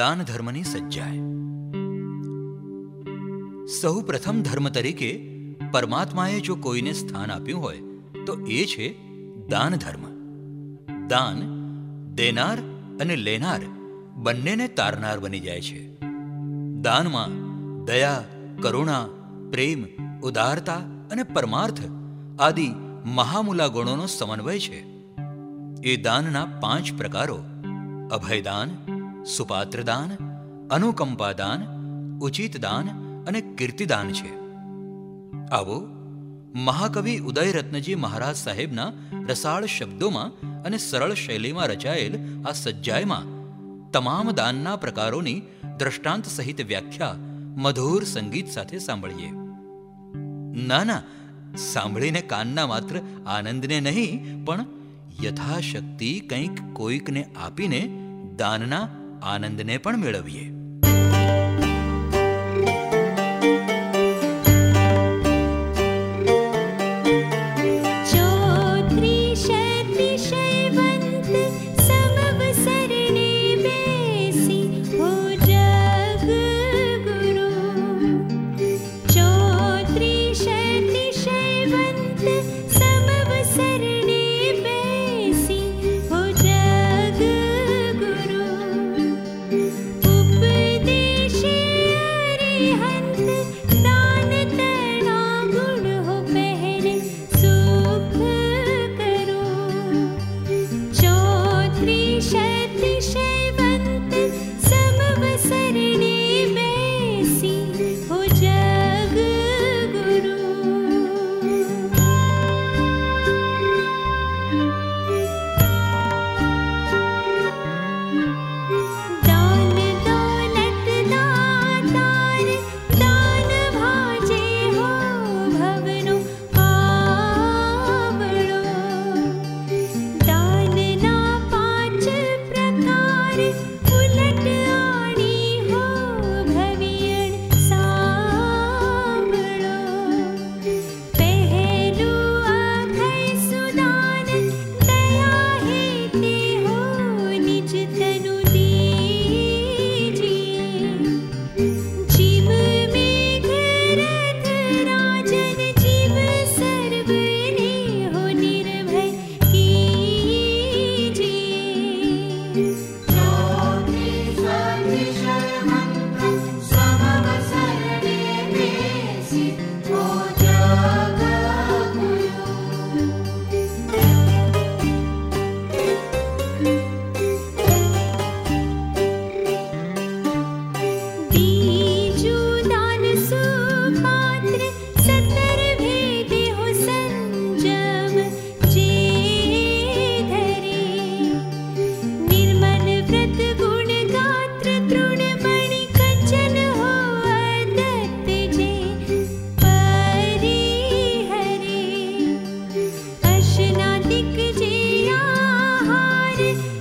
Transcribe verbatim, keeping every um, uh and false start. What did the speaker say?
દાન ધર્મની સજ્જાય. સહુ પ્રથમ ધર્મ તરીકે પરમાત્માએ જો કોઈને સ્થાન આપ્યું હોય તો એ છે દાન ધર્મ. દાન દેનાર અને લેનાર બંનેને તારનાર બની જાય છે. દાનમાં દયા, કરુણા, પ્રેમ, ઉદારતા અને પરમાર્થ આદિ મહામૂલા ગુણોનો સમન્વય છે. એ દાનના પાંચ પ્રકારો અભયદાન, સુપાત્રદાન, અનુકંપાદાન, ઉચિત દાન અને કીર્તિદાન છે. આવો મહાકવિ ઉદયરત્નજી મહારાજ સાહેબના રસાળ શબ્દોમાં અને સરળ શૈલીમાં રચાયેલ આ સજ્જાયમાં તમામ દાનના પ્રકારોની દ્રષ્ટાંત સહિત વ્યાખ્યા મધુર સંગીત સાથે સાંભળીએ. ના ના, સાંભળીને કાનના માત્ર આનંદને નહીં પણ યથાશક્તિ કંઈક કોઈકને આપીને દાનના આનંદને પણ મેળવીએ. Hare